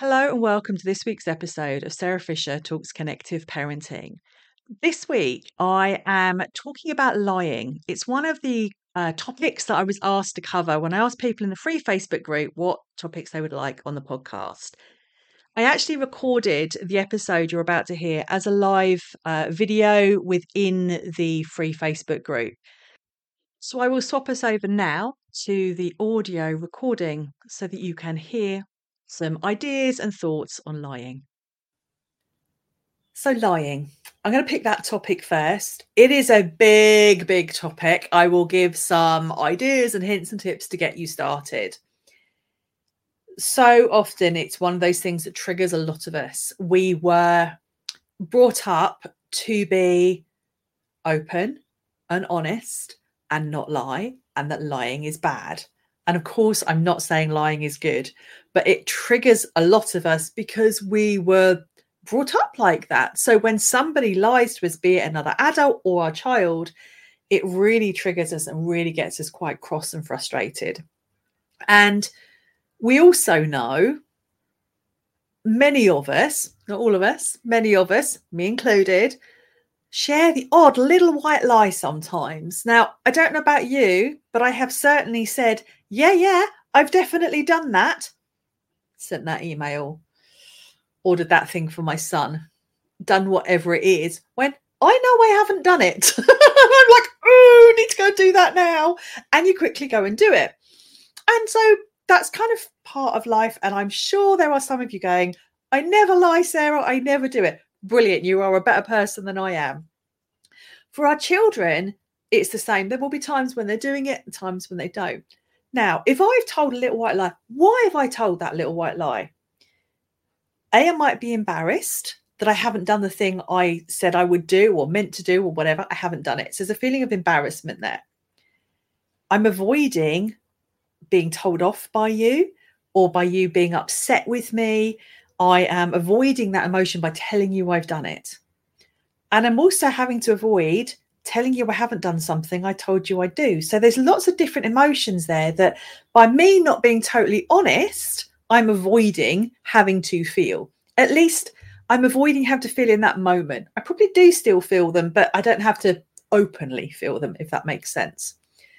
Hello and welcome to this week's episode of Sarah Fisher Talks Connective Parenting. This week, I am talking about lying. It's one of the topics that I was asked to cover when I asked people in the free Facebook group what topics they would like on the podcast. I actually recorded the episode you're about to hear as a live video within the free Facebook group. So I will swap us over now to the audio recording so that you can hear some ideas and thoughts on lying. So lying. I'm going to pick that topic first. It is a big topic. I will give some ideas and hints and tips to get you started. So often it's one of those things that triggers a lot of us. We were brought up to be open and honest and not lie, and that lying is bad. And of course, I'm not saying lying is good, but it triggers a lot of us because we were brought up like that. So when somebody lies to us, be it another adult or a child, it really triggers us and really gets us quite cross and frustrated. And we also know many of us, not all of us, many of us, me included, share the odd little white lie sometimes. Now, I don't know about you, but I have certainly said, yeah, I've definitely done that. Sent that email, ordered that thing for my son, done whatever it is, when I know I haven't done it. And I'm like, oh, need to go do that now. And you quickly go and do it. And so that's kind of part of life. And I'm sure there are some of you going, I never lie, Sarah. I never do it. Brilliant. You are a better person than I am. For our children, it's the same. There will be times when they're doing it and times when they don't. Now, if I've told a little white lie, why have I told that little white lie? I might be embarrassed that I haven't done the thing I said I would do or meant to do or whatever. I haven't done it. So there's a feeling of embarrassment there. I'm avoiding being told off by you or by you being upset with me. I am avoiding that emotion by telling you I've done it. And I'm also having to avoid telling you I haven't done something I told you I do. So there's lots of different emotions there that by me not being totally honest, I'm avoiding having to feel. At least I'm avoiding having to feel in that moment. I probably do still feel them, but I don't have to openly feel them, if that makes sense.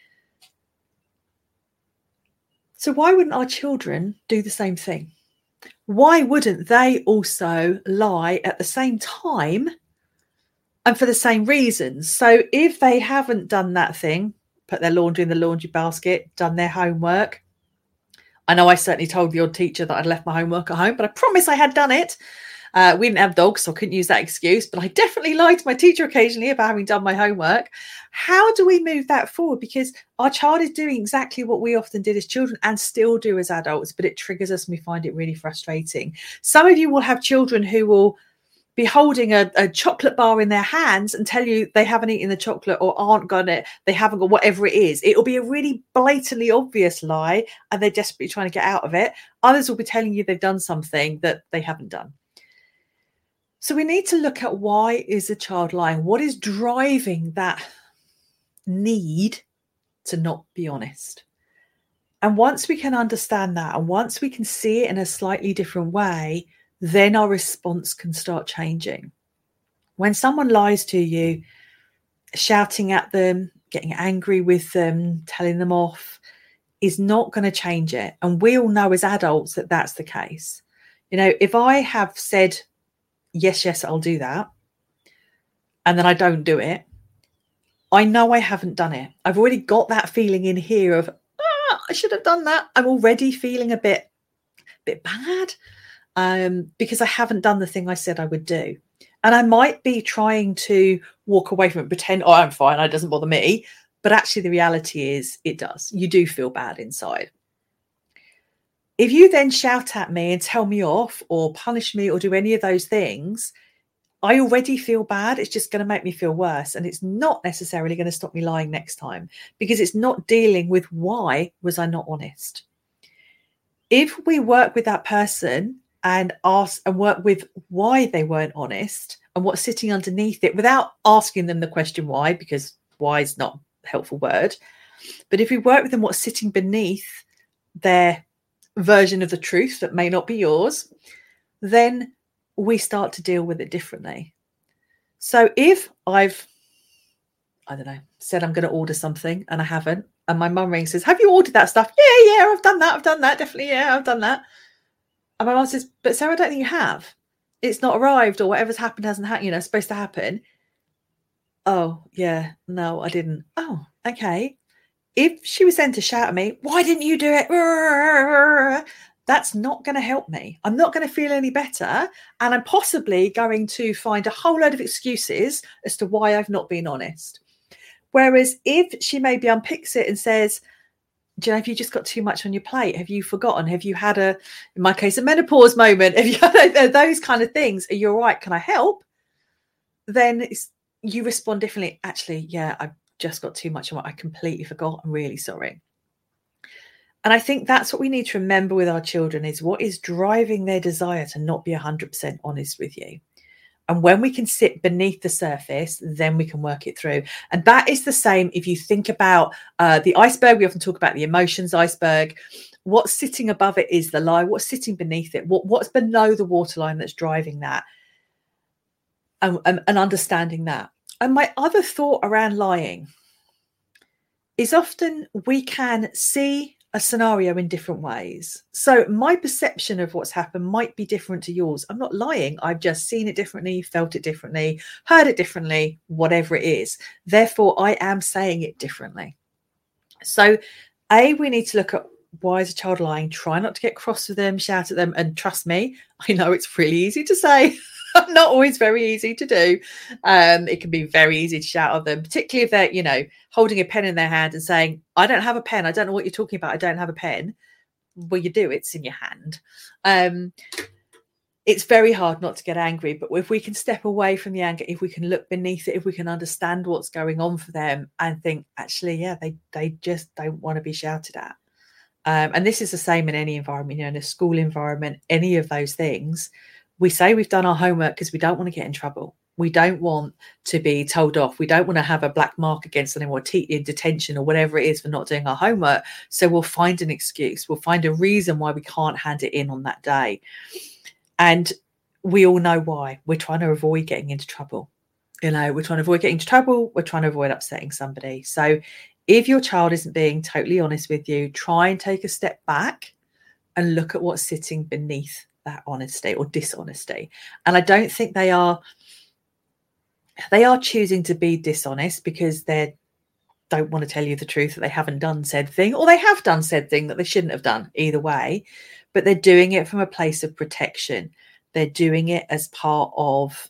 So why wouldn't our children do the same thing? Why wouldn't they also lie at the same time and for the same reasons? So if they haven't done that thing, put their laundry in the laundry basket, done their homework. I know I certainly told the odd teacher that I'd left my homework at home, but I promise I had done it. We didn't have dogs, so I couldn't use that excuse, but I definitely lied to my teacher occasionally about having done my homework. How do we move that forward? Because our child is doing exactly what we often did as children and still do as adults, but it triggers us and we find it really frustrating. Some of you will have children who will be holding a chocolate bar in their hands and tell you they haven't eaten the chocolate or aren't got it, they haven't got whatever it is. It'll be a really blatantly obvious lie and they're desperately trying to get out of it. Others will be telling you they've done something that they haven't done. So we need to look at, why is a child lying? What is driving that need to not be honest? And once we can understand that, and once we can see it in a slightly different way, then our response can start changing. When someone lies to you, shouting at them, getting angry with them, telling them off, is not going to change it. And we all know as adults that that's the case. You know, if I have said, yes, I'll do that, and then I don't do it, I know I haven't done it. I've already got that feeling in here of, I should have done that. I'm already feeling a bit bad. Because I haven't done the thing I said I would do. And I might be trying to walk away from it, pretend, I'm fine, it doesn't bother me. But actually the reality is it does. You do feel bad inside. If you then shout at me and tell me off or punish me or do any of those things, I already feel bad. It's just going to make me feel worse. And it's not necessarily going to stop me lying next time, because it's not dealing with why was I not honest. If we work with that person and ask and work with why they weren't honest and what's sitting underneath it, without asking them the question why, because why is not a helpful word. But if we work with them, what's sitting beneath their version of the truth that may not be yours, then we start to deal with it differently. So if I've, I don't know, said I'm going to order something and I haven't, and my mum rings and says, have you ordered that stuff? Yeah, I've done that, definitely, yeah, I've done that. And my mum says, but Sarah, I don't think you have. It's not arrived, or whatever's happened hasn't happened, supposed to happen. Oh, yeah, no, I didn't. Oh, okay. If she was then to shout at me, why didn't you do it? That's not going to help me. I'm not going to feel any better. And I'm possibly going to find a whole load of excuses as to why I've not been honest. Whereas if she maybe unpicks it and says, do you know, if you just got too much on your plate, have you forgotten? Have you had in my case, a menopause moment? Have you had those kind of things? Are you all right? Can I help? Then you respond differently. Actually, yeah, I've just got too much on what I completely forgot. I'm really sorry. And I think that's what we need to remember with our children, is what is driving their desire to not be 100% honest with you. And when we can sit beneath the surface, then we can work it through. And that is the same if you think about the iceberg. We often talk about the emotions iceberg. What's sitting above it is the lie. What's sitting beneath it? What's below the waterline that's driving that? And understanding that. And my other thought around lying is often we can see a scenario in different ways. So my perception of what's happened might be different to yours. I'm not lying. I've just seen it differently, felt it differently, heard it differently, whatever it is. Therefore, I am saying it differently. So we need to look at, why is a child lying? Try not to get cross with them, shout at them. And trust me, I know it's really easy to say. Not always very easy to do. It can be very easy to shout at them, particularly if they're, holding a pen in their hand and saying, I don't have a pen. I don't know what you're talking about. I don't have a pen. Well, you do. It's in your hand. It's very hard not to get angry. But if we can step away from the anger, if we can look beneath it, if we can understand what's going on for them and think, actually, yeah, they just don't want to be shouted at. And this is the same in any environment, in a school environment, any of those things. We say we've done our homework because we don't want to get in trouble. We don't want to be told off. We don't want to have a black mark against anyone, or in detention or whatever it is for not doing our homework. So we'll find an excuse. We'll find a reason why we can't hand it in on that day. And we all know why. We're trying to avoid getting into trouble. We're trying to avoid getting into trouble. We're trying to avoid upsetting somebody. So if your child isn't being totally honest with you, try and take a step back and look at what's sitting beneath that honesty or dishonesty. And I don't think they are choosing to be dishonest because they don't want to tell you the truth, that they haven't done said thing, or they have done said thing that they shouldn't have done, either way. But they're doing it from a place of protection. They're doing it as part of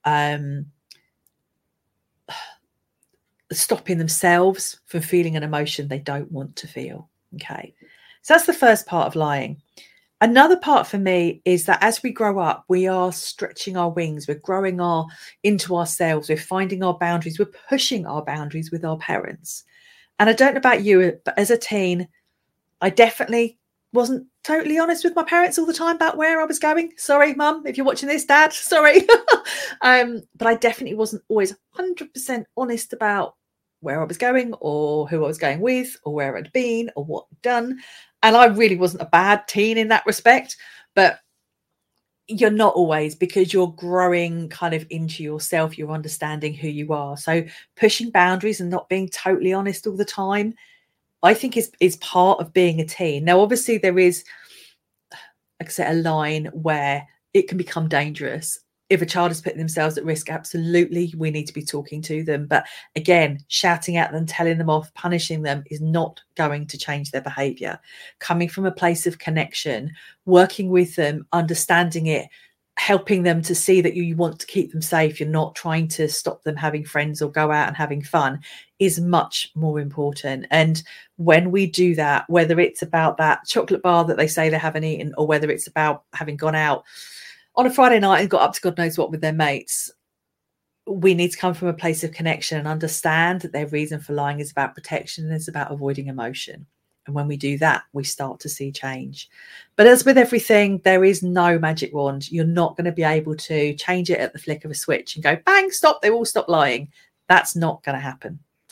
stopping themselves from feeling an emotion they don't want to feel. Okay. So that's the first part of lying. Another part for me is that as we grow up, we are stretching our wings. We're growing into ourselves. We're finding our boundaries. We're pushing our boundaries with our parents. And I don't know about you, but as a teen, I definitely wasn't totally honest with my parents all the time about where I was going. Sorry, Mum, if you're watching this, Dad, sorry. But I definitely wasn't always 100% honest about where I was going or who I was going with or where I'd been or what I'd done. And I really wasn't a bad teen in that respect, but you're not always, because you're growing kind of into yourself. You're understanding who you are. So pushing boundaries and not being totally honest all the time, I think is part of being a teen. Now, obviously there is, like I said, a line where it can become dangerous. If a child is putting themselves at risk, absolutely, we need to be talking to them. But again, shouting at them, telling them off, punishing them is not going to change their behaviour. Coming from a place of connection, working with them, understanding it, helping them to see that you want to keep them safe, you're not trying to stop them having friends or go out and having fun, is much more important. And when we do that, whether it's about that chocolate bar that they say they haven't eaten, or whether it's about having gone out on a Friday night and got up to God knows what with their mates, we need to come from a place of connection and understand that their reason for lying is about protection and it's about avoiding emotion. And when we do that, we start to see change. But as with everything, there is no magic wand. You're not going to be able to change it at the flick of a switch and go, bang, stop, they all stop lying. That's not going to happen.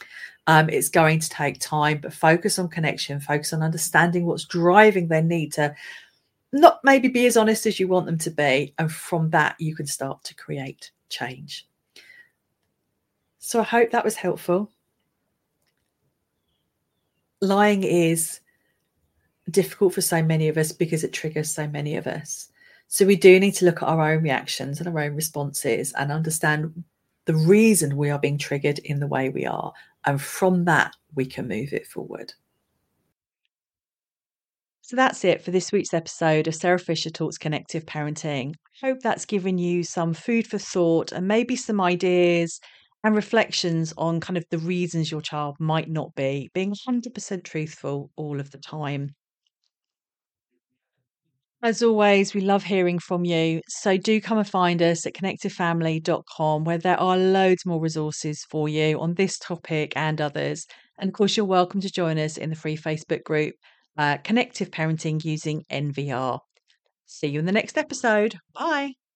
It's going to take time, but focus on connection, focus on understanding what's driving their need to not maybe be as honest as you want them to be. And from that, you can start to create change. So I hope that was helpful. Lying is difficult for so many of us because it triggers so many of us. So we do need to look at our own reactions and our own responses and understand the reason we are being triggered in the way we are. And from that, we can move it forward. So that's it for this week's episode of Sarah Fisher Talks Connective Parenting. I hope that's given you some food for thought and maybe some ideas and reflections on kind of the reasons your child might not be being 100% truthful all of the time. As always, we love hearing from you. So do come and find us at connectivefamily.com, where there are loads more resources for you on this topic and others. And of course, you're welcome to join us in the free Facebook group, Connective Parenting Using NVR. See you in the next episode. Bye.